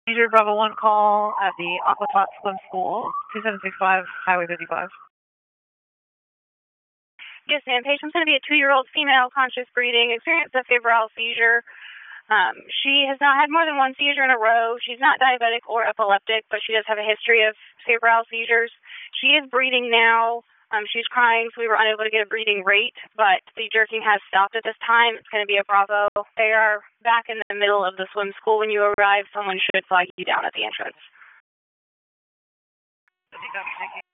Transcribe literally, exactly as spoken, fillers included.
Seizure Bravo one call at the Aquatot Swim School, two seven six five, Highway fifty-five. Yes, ma'am. Patient's going to be a two-year-old female, conscious breathing, experienced a febrile seizure. Um, she has not had more than one seizure in a row. She's not diabetic or epileptic, but she does have a history of febrile seizures. She is breathing now. Um, she's crying, so we were unable to get a breathing rate, but the jerking has stopped at this time. It's going to be a Bravo. They are back in the middle of the swim school. When you arrive, someone should flag you down at the entrance.